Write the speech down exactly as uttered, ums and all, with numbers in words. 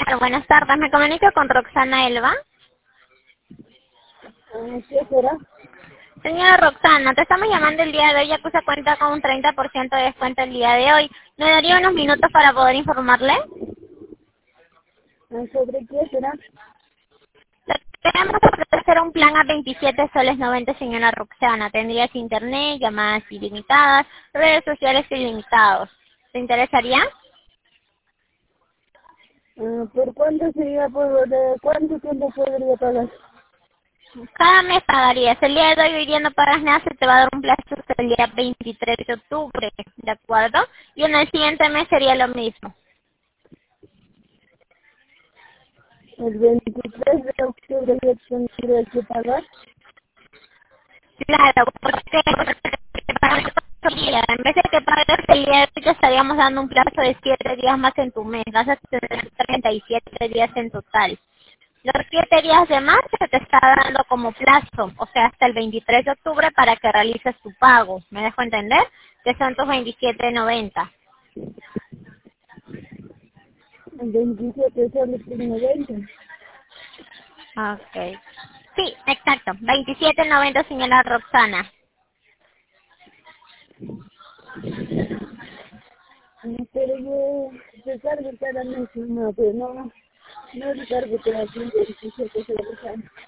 Buenas tardes, me comunico con Roxana Elba. ¿Qué será? Señora Roxana, te estamos llamando el día de hoy, ya que usted cuenta con un treinta por ciento de descuento el día de hoy. ¿Me daría unos minutos para poder informarle? ¿Sobre qué será? Le queremos ofrecer un plan a veintisiete soles noventa, señora Roxana. Tendrías internet, llamadas ilimitadas, redes sociales ilimitados. ¿Te interesaría? Ah, ¿Por cuánto sería? ¿Por de cuánto tiempo podría pagar? Cada mes pagarías. El día de hoy, hoy día no pagas nada, se te va a dar un plazo hasta el día veintitrés de octubre, ¿de acuerdo? Y en el siguiente mes sería lo mismo. El veintitrés de octubre yo tendría que pagar. Claro, porque en vez de que pagues el día de hoy, te estaríamos dando un plazo de siete días más en tu mes. Vas a tener treinta y siete días en total. Los siete días de más se te está dando como plazo, o sea, hasta el veintitrés de octubre para que realices tu pago. ¿Me dejo entender? Que son tus veintisiete noventa. El veintisiete solo tiene veinte. Ok. Sí, exacto. veintisiete noventa, señora Roxana. Ah, Pero yo recargo cada mes, no, pero no, no recargo todo aquí, veintisiete soles.